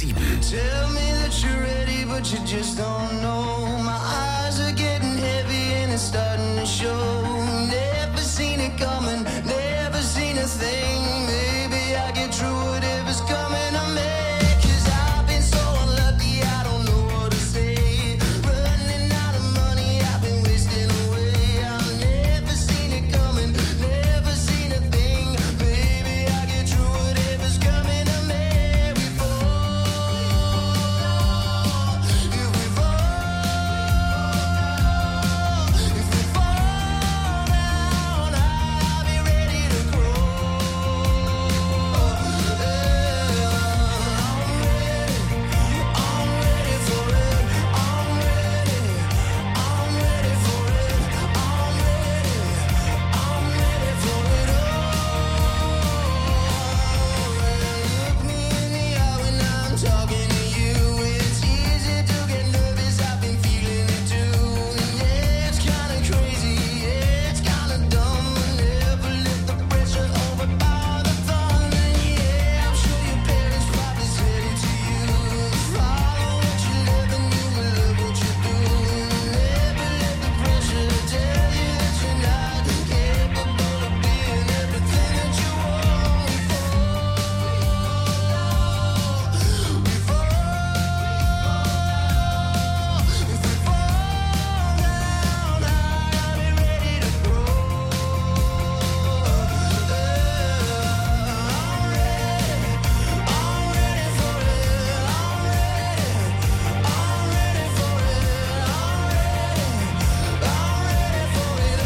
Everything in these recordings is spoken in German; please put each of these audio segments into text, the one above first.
7. Tell me that you're ready, but you just don't know. My eyes are getting heavy and it's starting to show. Never seen it coming, never seen a thing. Maybe I get through whatever's coming to me. 'Cause I've been so unlucky, I don't know what to say. Running out of money, I've been wasting away. I've never seen it coming, never seen a thing. Maybe I get through whatever's coming to me. We fall, if we fall, if we fall down, I'll be ready to crawl. I'm ready for it. I'm ready for it. I'm ready for it all. Look me in the eye when I'm talking to you. It's easy to get nervous, I've been feeling it too. Yeah, it's kinda crazy, yeah, it's kinda dumb. Never let the pressure overpower the fun. And yeah, I'm sure your parents probably said it to you. Follow what you love and you will love what you do. Never let the pressure tell you that you're not capable of being everything that you want. We fall, if we fall down, I'll be ready to grow. I'm ready for it. I'm ready for it. I'm ready for it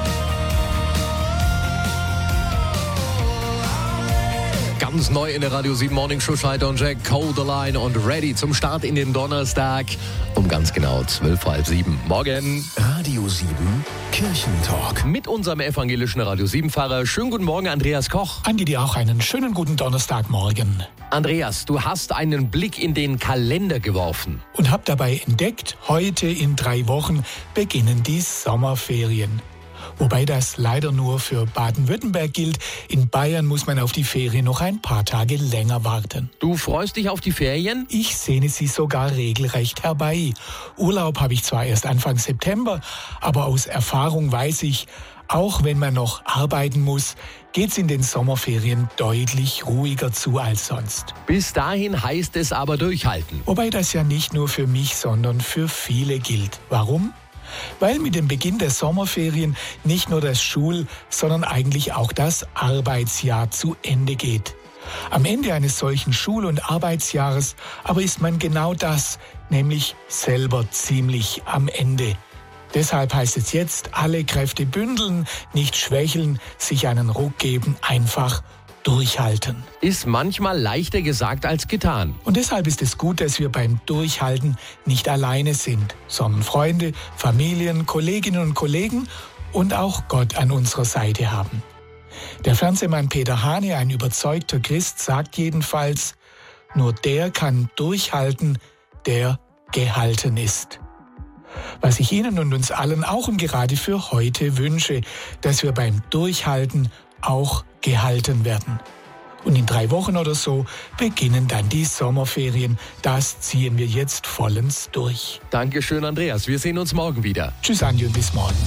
all. Ganz neu in der Radio 7 Morning Show, Schneider und Jack, Hold the Line und ready zum Start in den Donnerstag um ganz genau 6:30. Morgen Radio 7 Kirchentalk. mit unserem evangelischen Radio 7-Pfarrer. Schönen guten Morgen, Andreas Koch. Andi, dir auch einen schönen guten Donnerstagmorgen. Andreas, du hast einen Blick in den Kalender geworfen. Und hab dabei entdeckt, heute in 3 Wochen beginnen die Sommerferien. Wobei das leider nur für Baden-Württemberg gilt. In Bayern muss man auf die Ferien noch ein paar Tage länger warten. Du freust dich auf die Ferien? Ich sehne sie sogar regelrecht herbei. Urlaub habe ich zwar erst Anfang September, aber aus Erfahrung weiß ich, auch wenn man noch arbeiten muss, geht's in den Sommerferien deutlich ruhiger zu als sonst. Bis dahin heißt es aber durchhalten. Wobei das ja nicht nur für mich, sondern für viele gilt. Warum? Weil mit dem Beginn der Sommerferien nicht nur das Schul-, sondern eigentlich auch das Arbeitsjahr zu Ende geht. Am Ende eines solchen Schul- und Arbeitsjahres aber ist man genau das, nämlich selber ziemlich am Ende. Deshalb heißt es jetzt, alle Kräfte bündeln, nicht schwächeln, sich einen Ruck geben, einfach durchhalten. Ist manchmal leichter gesagt als getan. Und deshalb ist es gut, dass wir beim Durchhalten nicht alleine sind, sondern Freunde, Familien, Kolleginnen und Kollegen und auch Gott an unserer Seite haben. Der Fernsehmann Peter Hane, ein überzeugter Christ, sagt jedenfalls, nur der kann durchhalten, der gehalten ist. Was ich Ihnen und uns allen auch und gerade für heute wünsche, dass wir beim Durchhalten auch gehalten werden. Und in 3 Wochen oder so beginnen dann die Sommerferien. Das ziehen wir jetzt vollends durch. Dankeschön, Andreas. Wir sehen uns morgen wieder. Tschüss, Andi, und bis morgen.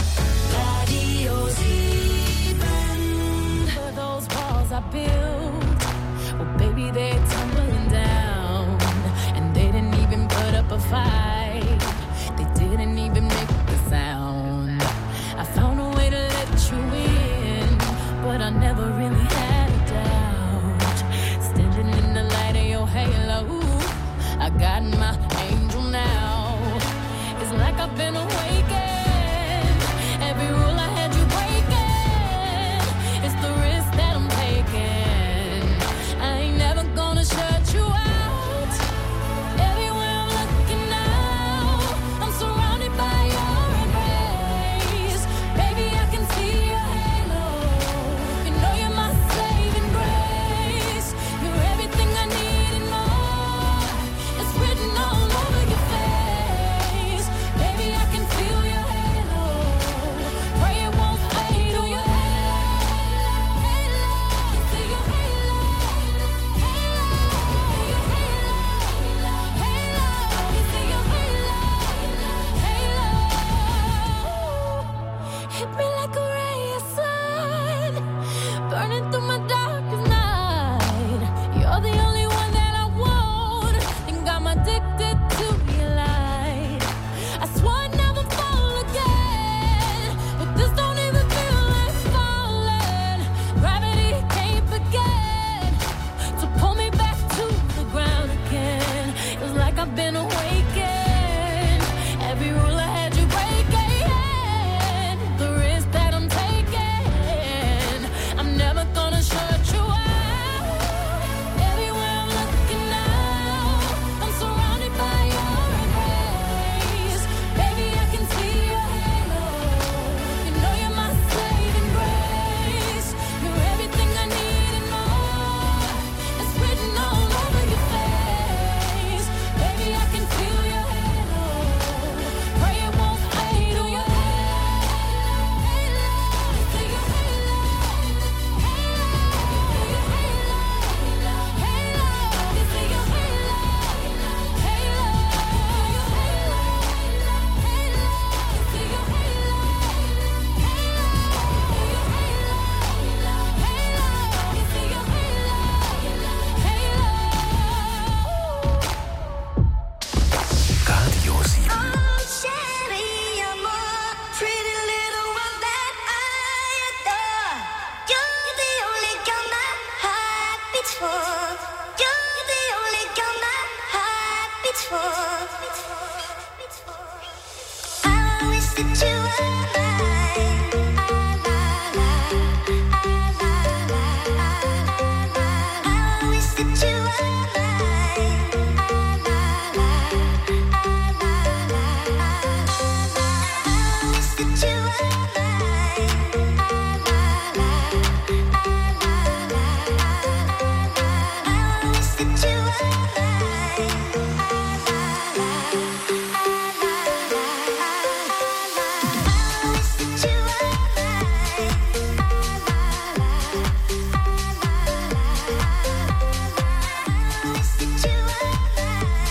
Radio 7. Those walls I built, well, baby, they're tumbling down, and they didn't even put up a fight. They didn't even make a sound. I found a way to let you in, but I never really had a doubt. Standing in the light of your halo, I got my angel now. It's like I've been awakened. Every rule I had you breaking. It's the risk that I'm taking. I ain't never gonna shut you out. Everywhere I'm looking now, I'm surrounded by your embrace. Baby, I can see your halo. You know you're my burning through my darkest night. You're the only one that I want. Think I'm addicted to your light. I swore I'd never fall again, but this don't even feel like falling. Gravity can't begin to pull me back to the ground again. It's like I've been awakened. Every rule I had you breaking, the risk that I'm taking, I'm never gonna shut you out. Everywhere I'm looking now, I'm surrounded by your embrace. Baby, I can see your halo. You know you're my saving grace. You're everything I need and more. It's written all over your face. Baby, I can feel your halo. Pray it won't fade away. See your halo. Radio 7. Oh, Sherry, amor, pretty little one that I adore. You're the only girl my heart beats for. You're the only girl my heart beats for. I wish that you were mine. I wish that you were mine. I wish that you were mine. I wish that you were I wish that you I wish that you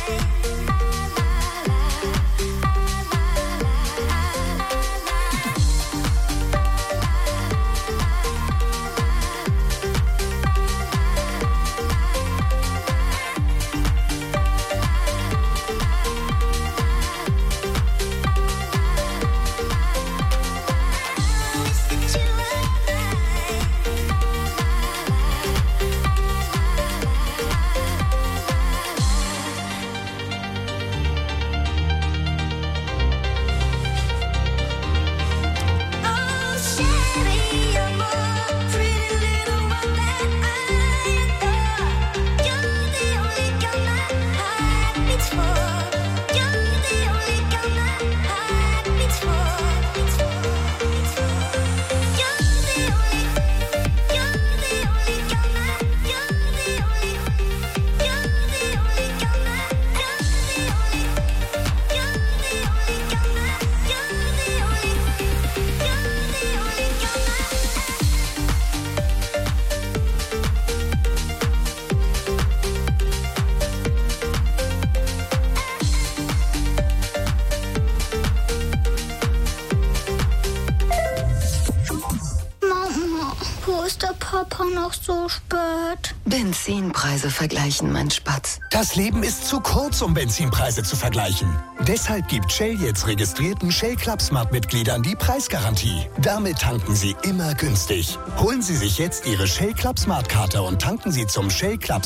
Oh, Sherry, amor, pretty little one that I adore. You're the only girl my heart beats for. You're the only girl my heart beats for. You're the only girl my. You're the only girl my. Mama, wo ist der Papa noch so spät? Benzinpreise vergleichen, mein Spatz. Das Leben ist zu kurz, um Benzinpreise zu vergleichen. Deshalb gibt Shell jetzt registrierten Shell Club Smart-Mitgliedern die Preisgarantie. Damit tanken Sie immer günstig. Holen Sie sich jetzt Ihre Shell Club Smart-Karte und tanken Sie zum Shell Club